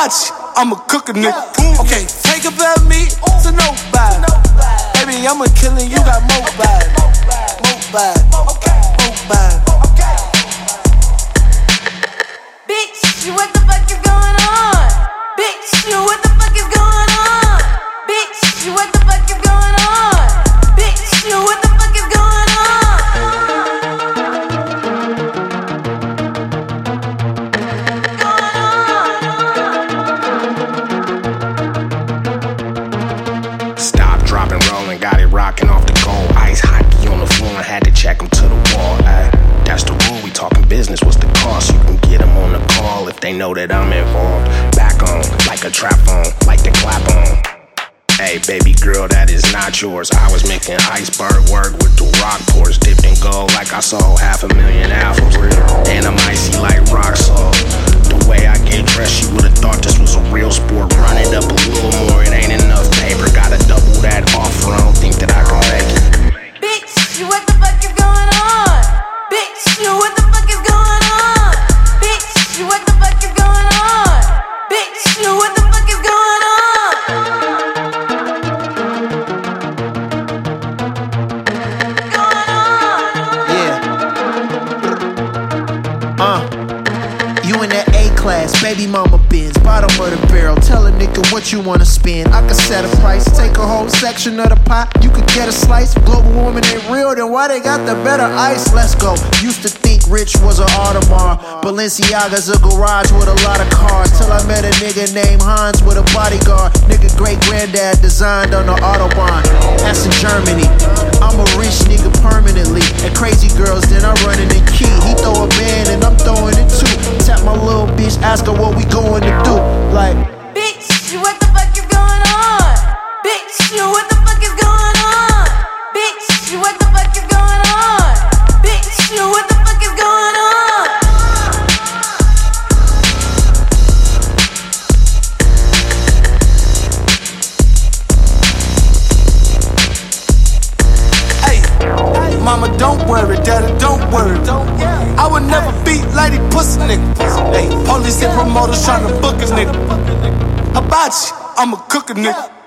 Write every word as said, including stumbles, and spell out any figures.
Hibachi, I'm a cooker nigga. Okay, take a bad me to nobody. Baby, I'm a killer, you got mobile. Mobile, mobile. Bitch, what the fuck is going on? Bitch, what the fuck is going on? Bitch, what the fuck is going on? Bitch, what the fuck is going on? Stop, drop, and roll and got it rocking off the gold. Ice hockey on the floor and had to check him to the wall. Ay, that's the rule, we talking business. What's the cost? You can get them on the call if they know that I'm involved. Back on, like a trap phone, like the clap on. Hey, baby girl, that is not yours. I was making iceberg work with the rock pours, dipped in gold like I saw half a million alphas. And I'm icy like rock salt. The way I get dressed, you would've thought this was a real sport. Run it up a little more, it ain't enough paper. Gotta double that offer, I don't think that I can make it. Bitch, what the fuck is going on? Bitch, what the fuck is going on? Bitch, what the fuck is going on? Bitch, what the fuck is going on? Class, baby mama Benz, bottom of the barrel. Tell a nigga what you wanna spend. I can set a price, take a whole section of the pot. You could get a slice. Global warming ain't real, then why they got the better ice? Let's go. Used to think rich was an Audemars. Balenciaga's a garage with a lot of cars. Till I met a nigga named Hans with a bodyguard. Nigga great granddad designed on the Autobahn. That's in Germany. I'm a rich nigga permanently. And crazy girls, then I run in the key. He throw a band and I'm throwing it too. Tap my little bitch, ask her what we going to do. Like, bitch, what the fuck is going on? Bitch, what the fuck is going on? Bitch, what the fuck is going on? Bitch, what the fuck is going on? Hey, mama, don't worry, daddy, don't worry. I would never beat lady pussy nigga. Hey, police and promoters tryna book a nigga. Hibachi, I'm a cooker nigga.